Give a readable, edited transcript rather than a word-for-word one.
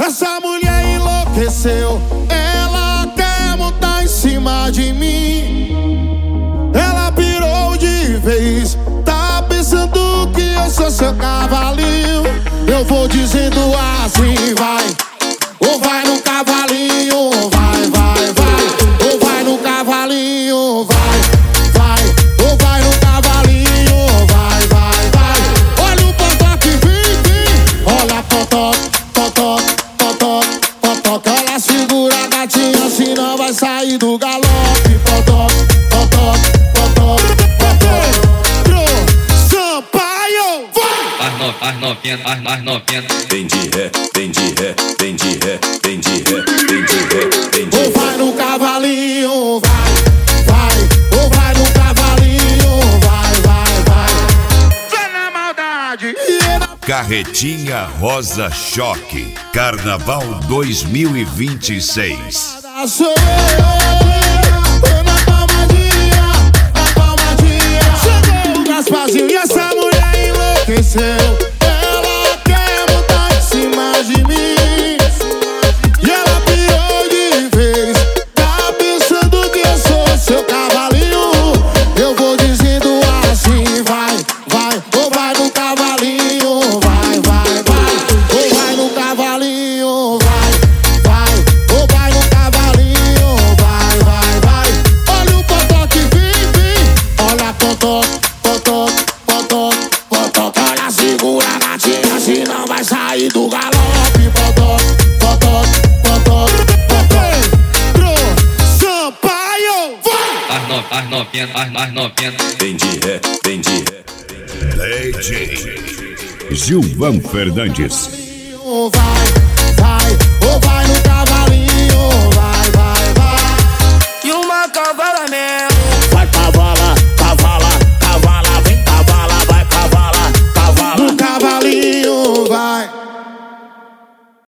Essa mulher enlouqueceu, ela quer montar em cima de mim. Ela pirou de vez, tá pensando que eu sou seu cavalinho. Eu vou dizendo assim, vai, ou vai no cavalinho, vai, vai, vai. Ou vai no cavalinho, vai, vai. Ou vai no cavalinho, vai, vai, vai. Olha o potó que vem, olha potó, potó, potó, potó. Ela segura a gatinha, senão vai sair do galope. Potó, potó, potó, potó. Sampaio, vai! As novinha. Vem de ré, vem de ré, vem de ré, vem de ré, vem de ré, vem de ré. Ou vai no cavalinho, vai, vai. Ou vai no cavalinho, vai, vai, vai. Só na maldade. Carretinha Rosa Choque, Carnaval 2026. Sou eu, na palmadinha, na palmadinha. Chegou o Gasparzinho e essa mulher enlouqueceu. Ela quer montar em cima de mim. E ela pirou de vez, tá pensando que eu sou seu cavalinho. Eu vou dizendo assim, vai, vai. Ou vai no cavalinho, vai, vai, vai. Ou vai no cavalinho, vai, vai. Ou vai no cavalinho, vai, vai, vai. Olha o potó que vem. Olha potó, potó, potó, potó. Olha, segura a gatinha, senão vai sair do galope. Potó, potó, potó, potó. Sampaio, vai! As novinha. Vem de ré, vem de ré. DJ Gilvan Fernandes. Vai, vai.